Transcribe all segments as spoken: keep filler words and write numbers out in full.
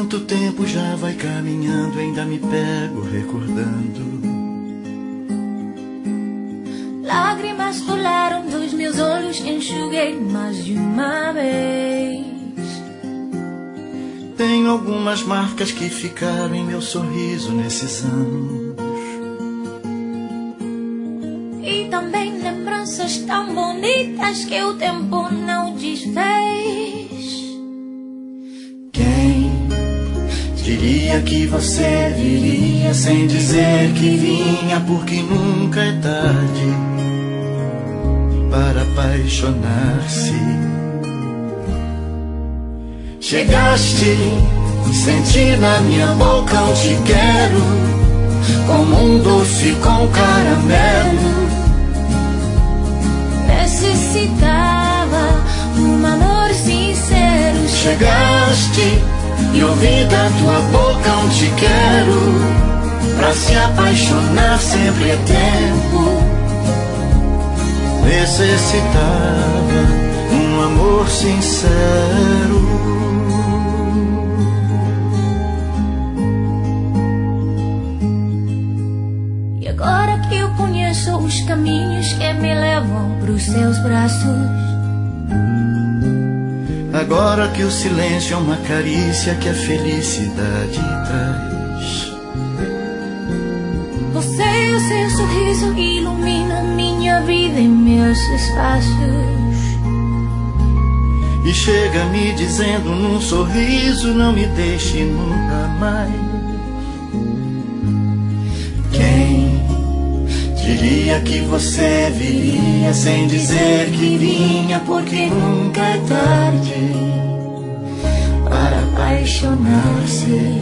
Quanto tempo já vai caminhando, ainda me pego recordando. Lágrimas rolaram dos meus olhos, enxuguei mais de uma vez. Tenho algumas marcas que ficaram em meu sorriso nesses anos. E também lembranças tão bonitas que o tempo não desfez. Quem diria que você viria sem dizer que vinha, porque nunca é tarde para apaixonar-se. Chegaste, senti na minha boca um te quero, como um doce com caramelo. Necessitava um amor sincero. Chegaste e ouvi da tua boca um te quero, pra se apaixonar sempre é tempo. Necessitava um amor sincero. E agora que eu conheço os caminhos que me levam pros seus braços, agora que o silêncio é uma carícia que a felicidade traz, você e o seu sorriso iluminam minha vida e meus espaços. e chega me dizendo num sorriso: não me deixe nunca mais. Quem diria que você viria sem dizer que vinha, porque nunca é tarde para apaixonar-se.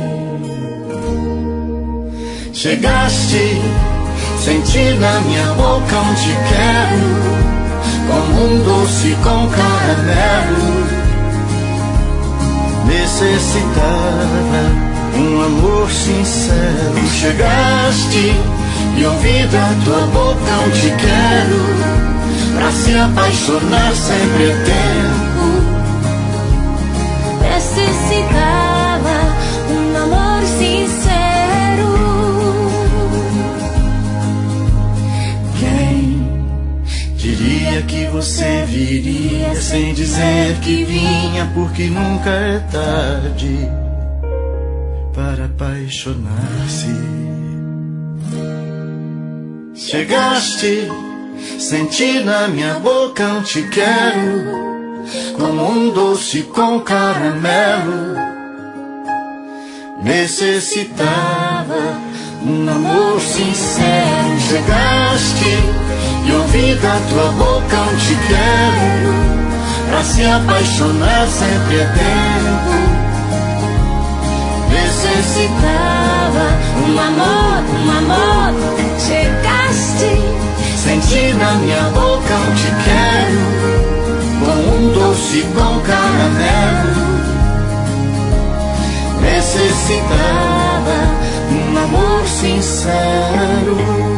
Chegaste, senti na minha boca um te quero, como um doce com caramelo. Necessitava um amor sincero. Chegaste e ouvi da tua boca um te quero, pra se apaixonar sempre é tempo. Necessitava um amor sincero. Quem diria que você viria sem dizer que vinha, porque nunca é tarde para apaixonar-se. Chegaste, senti na minha boca um te quero, como um doce com caramelo. Necessitava um amor sincero. Chegaste e ouvi da tua boca um te quero, pra se apaixonar sempre é tempo. Necessitava Um amor, um amor. Chegaste, senti na minha boca um te quero, como um doce com caramelo. Necessitava um amor sincero.